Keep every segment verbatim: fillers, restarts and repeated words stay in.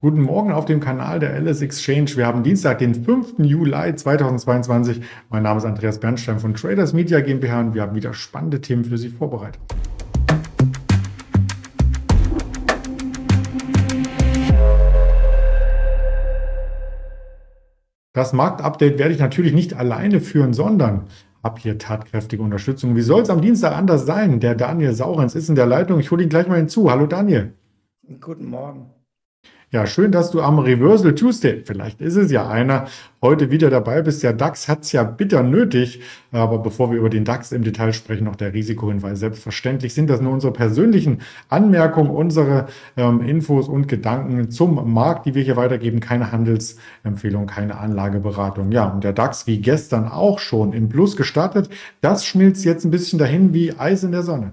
Guten Morgen auf dem Kanal der L S Exchange. Wir haben Dienstag, den fünften Juli zweitausendzweiundzwanzig. Mein Name ist Andreas Bernstein von Traders Media GmbH und wir haben wieder spannende Themen für Sie vorbereitet. Das Marktupdate werde ich natürlich nicht alleine führen, sondern habe hier tatkräftige Unterstützung. Wie soll es am Dienstag anders sein? Der Daniel Saurenz ist in der Leitung. Ich hole ihn gleich mal hinzu. Hallo Daniel. Guten Morgen. Ja, schön, dass du am Reversal Tuesday, vielleicht ist es ja einer, heute wieder dabei bist. Der DAX hat es ja bitter nötig. Aber bevor wir über den DAX im Detail sprechen, noch der Risikohinweis. Selbstverständlich sind das nur unsere persönlichen Anmerkungen, unsere ähm, Infos und Gedanken zum Markt, die wir hier weitergeben. Keine Handelsempfehlung, keine Anlageberatung. Ja, und der DAX, wie gestern auch schon, im Plus gestartet. Das schmilzt jetzt ein bisschen dahin wie Eis in der Sonne.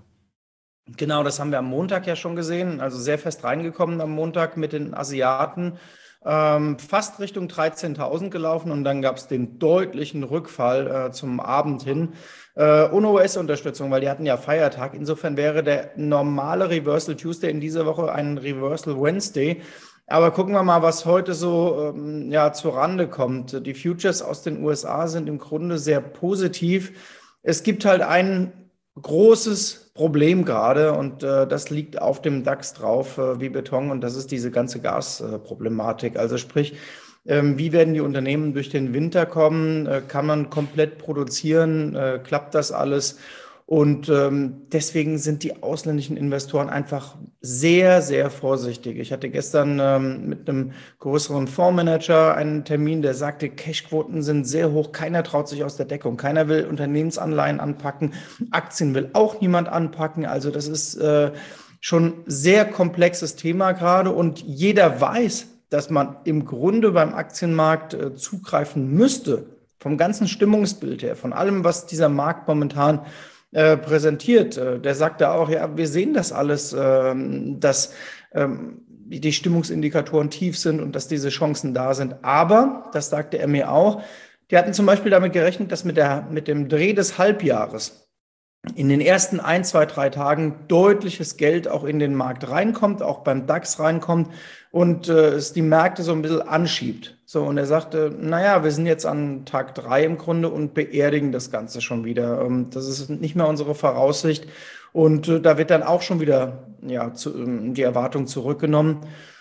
Genau, das haben wir am Montag ja schon gesehen, also sehr fest reingekommen am Montag mit den Asiaten, ähm, fast Richtung dreizehntausend gelaufen und dann gab es den deutlichen Rückfall äh, zum Abend hin, äh, ohne U S-Unterstützung, weil die hatten ja Feiertag. Insofern wäre der normale Reversal Tuesday in dieser Woche ein Reversal Wednesday. Aber gucken wir mal, was heute so ähm, ja, zur Rande kommt. Die Futures aus den U S A sind im Grunde sehr positiv. Es gibt halt ein großes Problem gerade und äh, das liegt auf dem DAX drauf äh, wie Beton und das ist diese ganze Gasproblematik. Äh, also sprich, ähm, wie werden die Unternehmen durch den Winter kommen? Äh, kann man komplett produzieren? Äh, klappt das alles? Und ähm, deswegen sind die ausländischen Investoren einfach sehr, sehr vorsichtig. Ich hatte gestern ähm, mit einem größeren Fondsmanager einen Termin, der sagte, Cashquoten sind sehr hoch. Keiner traut sich aus der Deckung. Keiner will Unternehmensanleihen anpacken. Aktien will auch niemand anpacken. Also das ist äh, schon sehr komplexes Thema gerade. Und jeder weiß, dass man im Grunde beim Aktienmarkt äh, zugreifen müsste. Vom ganzen Stimmungsbild her, von allem, was dieser Markt momentan Äh, präsentiert. Äh, der sagte auch, ja, wir sehen das alles, ähm, dass ähm, die Stimmungsindikatoren tief sind und dass diese Chancen da sind. Aber, das sagte er mir auch, die hatten zum Beispiel damit gerechnet, dass mit, der, mit dem Dreh des Halbjahres in den ersten ein, zwei, drei Tagen deutliches Geld auch in den Markt reinkommt, auch beim DAX reinkommt und äh, es die Märkte so ein bisschen anschiebt. So, und er sagte, naja, wir sind jetzt an Tag drei im Grunde und beerdigen das Ganze schon wieder. Ähm, das ist nicht mehr unsere Voraussicht und äh, da wird dann auch schon wieder ja, zu, ähm, die Erwartung zurückgenommen.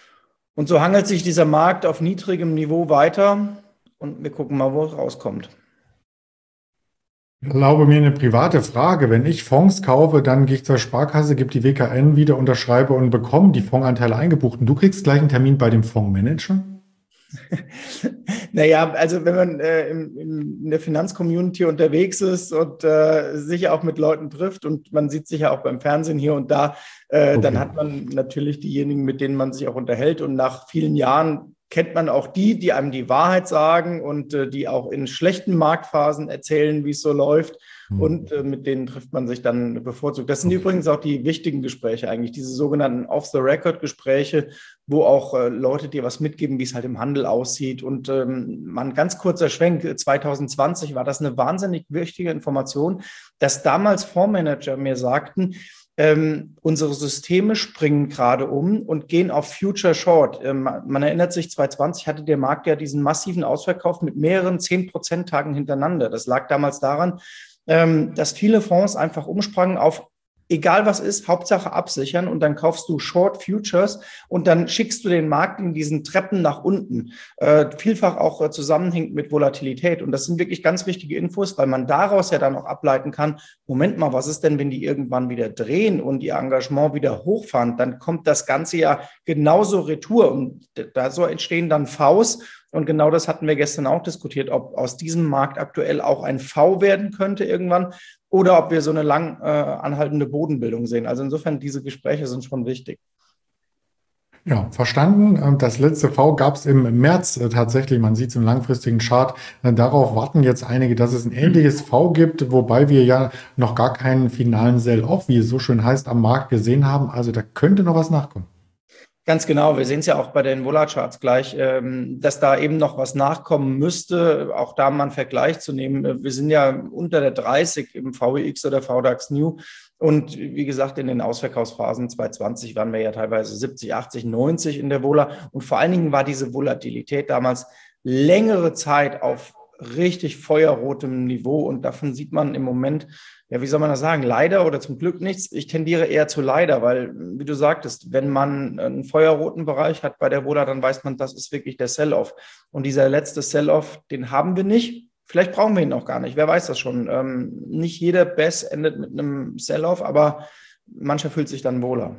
Und so hangelt sich dieser Markt auf niedrigem Niveau weiter und wir gucken mal, wo es rauskommt. Erlaube mir eine private Frage. Wenn ich Fonds kaufe, dann gehe ich zur Sparkasse, gebe die W K N wieder, unterschreibe und bekomme die Fondsanteile eingebucht. Und du kriegst gleich einen Termin bei dem Fondsmanager? Naja, also wenn man äh, im, im, in der Finanzcommunity unterwegs ist und äh, sich auch mit Leuten trifft und man sieht sich ja auch beim Fernsehen hier und da, äh, okay. Dann hat man natürlich diejenigen, mit denen man sich auch unterhält und nach vielen Jahren kennt man auch die, die einem die Wahrheit sagen und äh, die auch in schlechten Marktphasen erzählen, wie es so läuft. Mhm. Und äh, mit denen trifft man sich dann bevorzugt. Das sind okay. Übrigens auch die wichtigen Gespräche eigentlich, diese sogenannten Off-the-Record-Gespräche, wo auch äh, Leute dir was mitgeben, wie es halt im Handel aussieht. Und ähm, mal ein ganz kurzer Schwenk, zwanzig zwanzig war das eine wahnsinnig wichtige Information, dass damals Fondsmanager mir sagten, Ähm, unsere Systeme springen gerade um und gehen auf Future Short. Ähm, man erinnert sich, zwanzig zwanzig hatte der Markt ja diesen massiven Ausverkauf mit mehreren zehn Prozent Tagen hintereinander. Das lag damals daran, ähm, dass viele Fonds einfach umsprangen auf egal was ist, Hauptsache absichern und dann kaufst du Short Futures und dann schickst du den Markt in diesen Treppen nach unten. Äh, vielfach auch äh, zusammenhängt mit Volatilität und das sind wirklich ganz wichtige Infos, weil man daraus ja dann auch ableiten kann, Moment mal, was ist denn, wenn die irgendwann wieder drehen und ihr Engagement wieder hochfahren, dann kommt das Ganze ja genauso retour und da so entstehen dann Vs. Und genau das hatten wir gestern auch diskutiert, ob aus diesem Markt aktuell auch ein V werden könnte irgendwann oder ob wir so eine lang äh, anhaltende Bodenbildung sehen. Also insofern, diese Gespräche sind schon wichtig. Ja, verstanden. Das letzte V gab es im März tatsächlich. Man sieht es im langfristigen Chart. Darauf warten jetzt einige, dass es ein ähnliches V gibt, wobei wir ja noch gar keinen finalen Sell-Off, wie es so schön heißt, am Markt gesehen haben. Also da könnte noch was nachkommen. Ganz genau, wir sehen es ja auch bei den Vola-Charts gleich, dass da eben noch was nachkommen müsste, auch da mal einen Vergleich zu nehmen. Wir sind ja unter der dreißig im V I X oder V DAX New. Und wie gesagt, in den Ausverkaufsphasen zwanzig zwanzig waren wir ja teilweise siebzig, achtzig, neunzig in der Vola. Und vor allen Dingen war diese Volatilität damals längere Zeit auf richtig feuerrotem Niveau. Und davon sieht man im Moment, ja, wie soll man das sagen, leider oder zum Glück nichts. Ich tendiere eher zu leider, weil, wie du sagtest, wenn man einen feuerroten Bereich hat bei der Vola, dann weiß man, das ist wirklich der Sell-Off. Und dieser letzte Sell-Off, den haben wir nicht. Vielleicht brauchen wir ihn auch gar nicht, wer weiß das schon. Ähm, nicht jeder Bass endet mit einem Sell-Off, aber mancher fühlt sich dann wohler.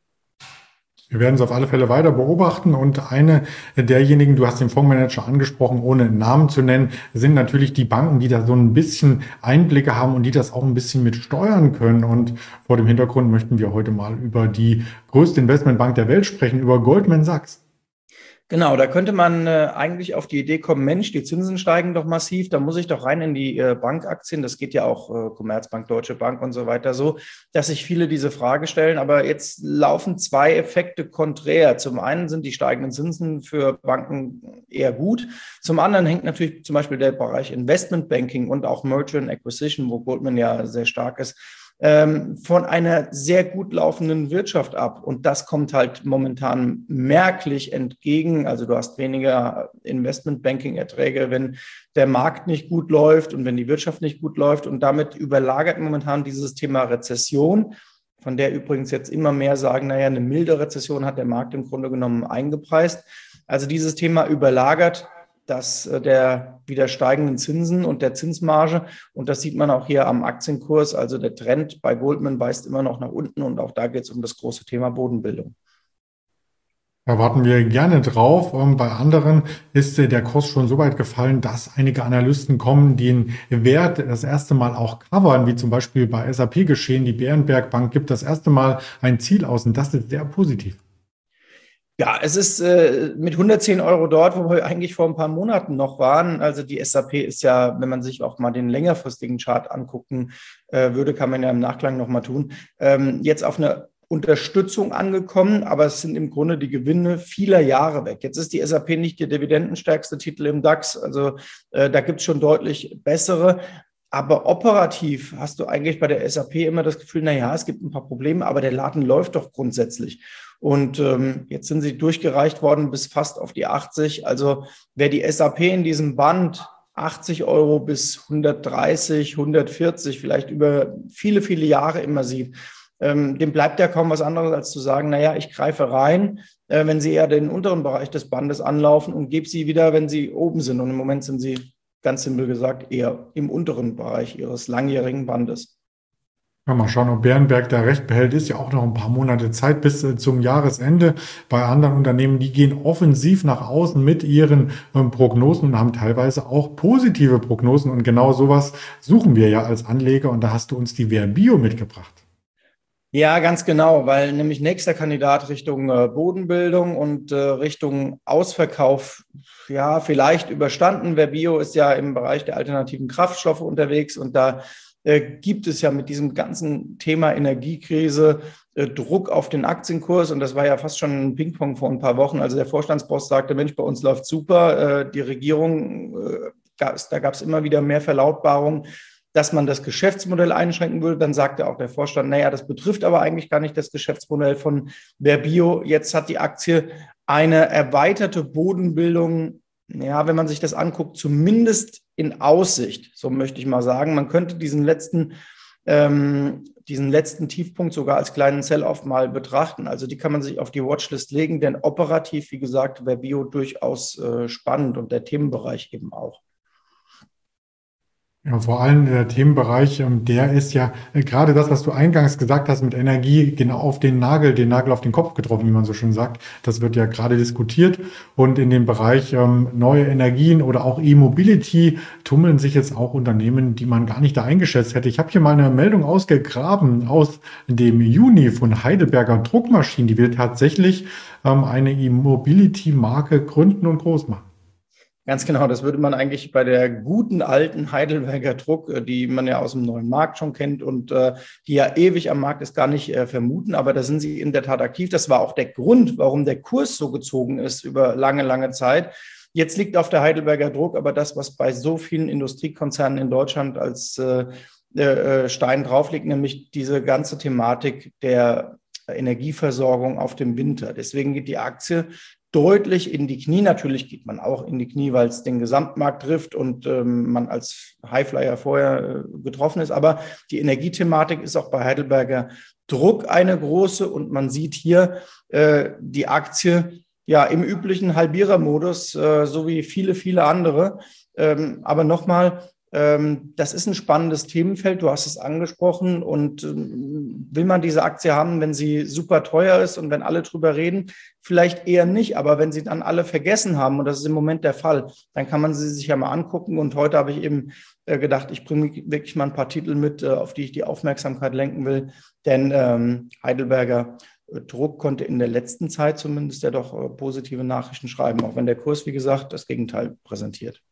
Wir werden es auf alle Fälle weiter beobachten und eine derjenigen, du hast den Fondsmanager angesprochen, ohne Namen zu nennen, sind natürlich die Banken, die da so ein bisschen Einblicke haben und die das auch ein bisschen mit steuern können. Und vor dem Hintergrund möchten wir heute mal über die größte Investmentbank der Welt sprechen, über Goldman Sachs. Genau, da könnte man äh, eigentlich auf die Idee kommen, Mensch, die Zinsen steigen doch massiv, da muss ich doch rein in die äh, Bankaktien. Das geht ja auch äh, Commerzbank, Deutsche Bank und so weiter so, dass sich viele diese Frage stellen. Aber jetzt laufen zwei Effekte konträr. Zum einen sind die steigenden Zinsen für Banken eher gut. Zum anderen hängt natürlich zum Beispiel der Bereich Investmentbanking und auch Merger and Acquisition, wo Goldman ja sehr stark ist, von einer sehr gut laufenden Wirtschaft ab. Und das kommt halt momentan merklich entgegen. Also du hast weniger Investmentbanking-Erträge, wenn der Markt nicht gut läuft und wenn die Wirtschaft nicht gut läuft. Und damit überlagert momentan dieses Thema Rezession, von der übrigens jetzt immer mehr sagen, naja, eine milde Rezession hat der Markt im Grunde genommen eingepreist. Also dieses Thema überlagert das der wieder steigenden Zinsen und der Zinsmarge. Und das sieht man auch hier am Aktienkurs. Also der Trend bei Goldman weist immer noch nach unten. Und auch da geht es um das große Thema Bodenbildung. Da warten wir gerne drauf. Bei anderen ist der Kurs schon so weit gefallen, dass einige Analysten kommen, den Wert das erste Mal auch covern, wie zum Beispiel bei S A P geschehen. Die Berenberg Bank gibt das erste Mal ein Ziel aus und das ist sehr positiv. Ja, es ist äh, mit hundertzehn Euro dort, wo wir eigentlich vor ein paar Monaten noch waren. Also die S A P ist ja, wenn man sich auch mal den längerfristigen Chart angucken äh, würde, kann man ja im Nachklang noch mal tun, ähm, jetzt auf eine Unterstützung angekommen, aber es sind im Grunde die Gewinne vieler Jahre weg. Jetzt ist die S A P nicht der dividendenstärkste Titel im DAX, also äh, da gibt es schon deutlich bessere. Aber operativ hast du eigentlich bei der S A P immer das Gefühl, na ja, es gibt ein paar Probleme, aber der Laden läuft doch grundsätzlich. Und ähm, jetzt sind sie durchgereicht worden bis fast auf die achtzig. Also wer die S A P in diesem Band achtzig Euro bis hundertdreißig, hundertvierzig, vielleicht über viele, viele Jahre immer sieht, ähm, dem bleibt ja kaum was anderes, als zu sagen, na ja, ich greife rein, äh, wenn sie eher den unteren Bereich des Bandes anlaufen und gebe sie wieder, wenn sie oben sind. Und im Moment sind sie, ganz simpel gesagt, eher im unteren Bereich ihres langjährigen Bandes. Ja, mal schauen, ob Berenberg da recht behält. Ist ja auch noch ein paar Monate Zeit bis äh, zum Jahresende. Bei anderen Unternehmen, die gehen offensiv nach außen mit ihren ähm, Prognosen und haben teilweise auch positive Prognosen. Und genau sowas suchen wir ja als Anleger. Und da hast du uns die Verbio mitgebracht. Ja, ganz genau, weil nämlich nächster Kandidat Richtung äh, Bodenbildung und äh, Richtung Ausverkauf, ja, vielleicht überstanden. Verbio ist ja im Bereich der alternativen Kraftstoffe unterwegs und da äh, gibt es ja mit diesem ganzen Thema Energiekrise äh, Druck auf den Aktienkurs und das war ja fast schon ein Ping-Pong vor ein paar Wochen. Also der Vorstandsboss sagte, Mensch, bei uns läuft super, äh, die Regierung, äh, gab's, da gab es immer wieder mehr Verlautbarungen, dass man das Geschäftsmodell einschränken würde. Dann sagte auch der Vorstand, naja, das betrifft aber eigentlich gar nicht das Geschäftsmodell von Verbio. Jetzt hat die Aktie eine erweiterte Bodenbildung, ja, wenn man sich das anguckt, zumindest in Aussicht, so möchte ich mal sagen. Man könnte diesen letzten, ähm, diesen letzten Tiefpunkt sogar als kleinen Sell-Off mal betrachten. Also die kann man sich auf die Watchlist legen, denn operativ, wie gesagt, Verbio durchaus äh, spannend und der Themenbereich eben auch. Ja, vor allem der Themenbereich, ähm, der ist ja äh, gerade das, was du eingangs gesagt hast mit Energie, genau auf den Nagel, den Nagel auf den Kopf getroffen, wie man so schön sagt. Das wird ja gerade diskutiert. Und in dem Bereich ähm, neue Energien oder auch E-Mobility tummeln sich jetzt auch Unternehmen, die man gar nicht da eingeschätzt hätte. Ich habe hier mal eine Meldung ausgegraben aus dem Juni von Heidelberger Druckmaschinen. Die will tatsächlich ähm, eine E-Mobility-Marke gründen und groß machen. Ganz genau, das würde man eigentlich bei der guten alten Heidelberger Druck, die man ja aus dem neuen Markt schon kennt und äh, die ja ewig am Markt ist, gar nicht äh, vermuten. Aber da sind sie in der Tat aktiv. Das war auch der Grund, warum der Kurs so gezogen ist über lange, lange Zeit. Jetzt liegt auf der Heidelberger Druck aber das, was bei so vielen Industriekonzernen in Deutschland als äh, äh, Stein drauf liegt, nämlich diese ganze Thematik der Energieversorgung auf dem Winter. Deswegen geht die Aktie deutlich in die Knie. Natürlich geht man auch in die Knie, weil es den Gesamtmarkt trifft und ähm, man als Highflyer vorher äh, getroffen ist. Aber die Energiethematik ist auch bei Heidelberger Druck eine große und man sieht hier äh, die Aktie ja im üblichen Halbierermodus, äh, so wie viele, viele andere. Ähm, aber nochmal, ähm, das ist ein spannendes Themenfeld, du hast es angesprochen und ähm, will man diese Aktie haben, wenn sie super teuer ist und wenn alle drüber reden? Vielleicht eher nicht, aber wenn sie dann alle vergessen haben, und das ist im Moment der Fall, dann kann man sie sich ja mal angucken. Und heute habe ich eben äh, gedacht, ich bringe wirklich mal ein paar Titel mit, äh, auf die ich die Aufmerksamkeit lenken will, denn ähm, Heidelberger Druck konnte in der letzten Zeit zumindest ja doch äh, positive Nachrichten schreiben, auch wenn der Kurs, wie gesagt, das Gegenteil präsentiert.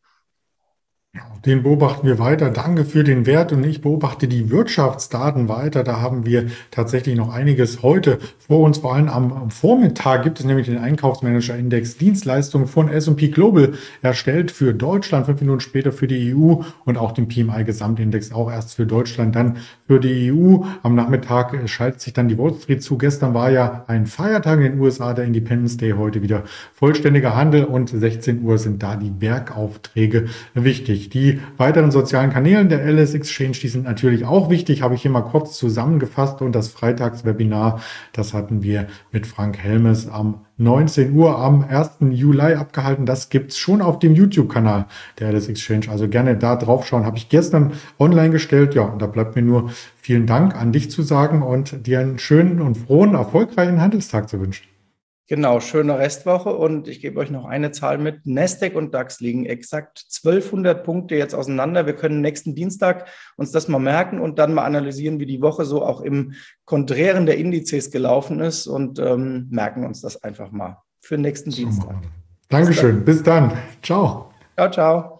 Den beobachten wir weiter. Danke für den Wert und ich beobachte die Wirtschaftsdaten weiter. Da haben wir tatsächlich noch einiges heute vor uns. Vor allem am Vormittag gibt es nämlich den Einkaufsmanager-Index Dienstleistungen von S und P Global erstellt für Deutschland, fünf Minuten später für die E U und auch den P M I-Gesamtindex auch erst für Deutschland, dann für die E U. Am Nachmittag schaltet sich dann die Wall Street zu. Gestern war ja ein Feiertag in den U S A, der Independence Day, heute wieder vollständiger Handel und sechzehn Uhr sind da die Werkaufträge wichtig. Die weiteren sozialen Kanäle der L S Exchange, die sind natürlich auch wichtig, habe ich hier mal kurz zusammengefasst. Und das Freitagswebinar, das hatten wir mit Frank Helmes am neunzehn Uhr am ersten Juli abgehalten. Das gibt's schon auf dem YouTube-Kanal der L S Exchange. Also gerne da drauf schauen. Habe ich gestern online gestellt. Ja, und da bleibt mir nur vielen Dank an dich zu sagen und dir einen schönen und frohen, erfolgreichen Handelstag zu wünschen. Genau, schöne Restwoche und ich gebe euch noch eine Zahl mit. Nasdaq und DAX liegen exakt zwölfhundert Punkte jetzt auseinander. Wir können nächsten Dienstag uns das mal merken und dann mal analysieren, wie die Woche so auch im Konträren der Indizes gelaufen ist und ähm, merken uns das einfach mal für nächsten Dienstag. Dankeschön, bis dann. Ciao. Ciao, ciao.